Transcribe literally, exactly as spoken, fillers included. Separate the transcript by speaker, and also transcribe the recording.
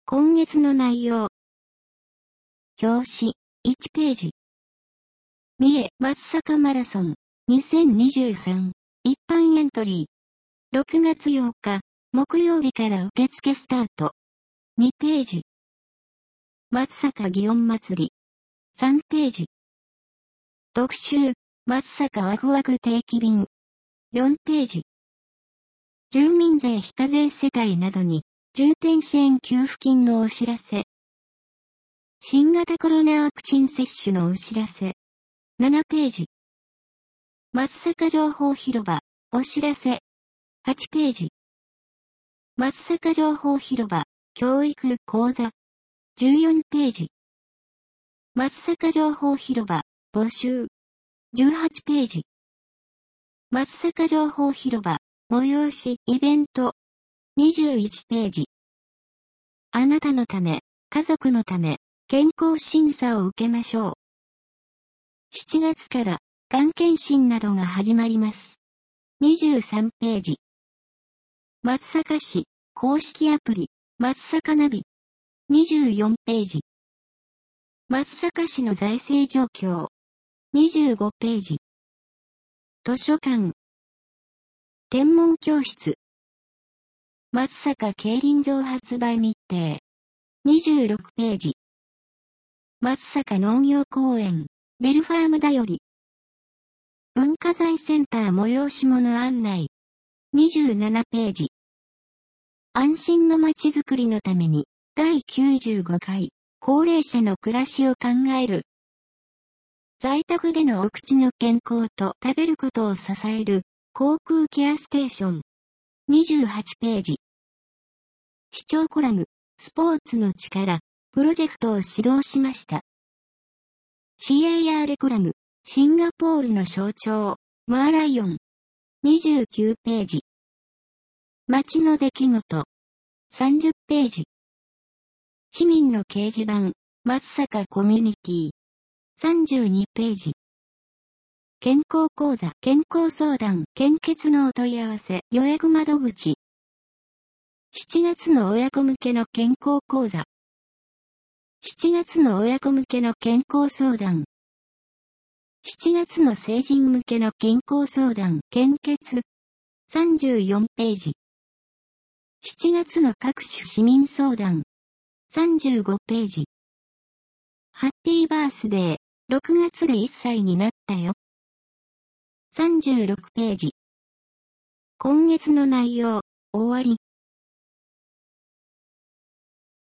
Speaker 1: 今月の内容。表紙、いちページ。三重松阪マラソンにせんにじゅうさん一般エントリー。ろくがつようか、木曜日から受付スタート。にページ。松阪祇園祭り。さんページ。特集、松阪ワクワク定期便。よんページ。住民税非課税世帯などに、重点支援給付金のお知らせ。新型コロナワクチン接種のお知らせ。ななページ。松阪情報広場、お知らせ。はちページ。松阪情報広場、教育講座。じゅうよんページ。松阪情報広場、募集。じゅうはちページ。松阪情報広場、催し、イベント。にじゅういちページ。あなたのため、家族のため、健康審査を受けましょう。しちがつから、がん検診などが始まります。にじゅうさんページ。松阪市、公式アプリ、松阪ナビ。にじゅうよんページ。松阪市の財政状況。にじゅうごページ。図書館。天文教室。松阪競輪場発売日程。にじゅうろくページ。松阪農業公園、ベルファームだより。文化財センター催し物案内。にじゅうななページ。安心のまちづくりのために、だいきゅうじゅうごかい、高齢者の暮らしを考える。在宅でのお口の健康と食べることを支える、口腔ケアステーション。にじゅうはちページ。視聴コラム、スポーツの力、プロジェクトを指導しました。シーエーアール コラム、シンガポールの象徴、マーライオン。にじゅうきゅうページ。街の出来事。さんじゅっページ。市民の掲示板、松阪コミュニティ。さんじゅうにページ。健康講座、健康相談、献血のお問い合わせ、予約窓口。しちがつの親子向けの健康講座。しちがつの親子向けの健康相談。しちがつの成人向けの健康相談、献血。さんじゅうよんページ。しちがつの各種市民相談。さんじゅうごページ。ハッピーバースデー、ろくがつでいっさいになったよ。さんじゅうろくページ。今月の内容、終わり。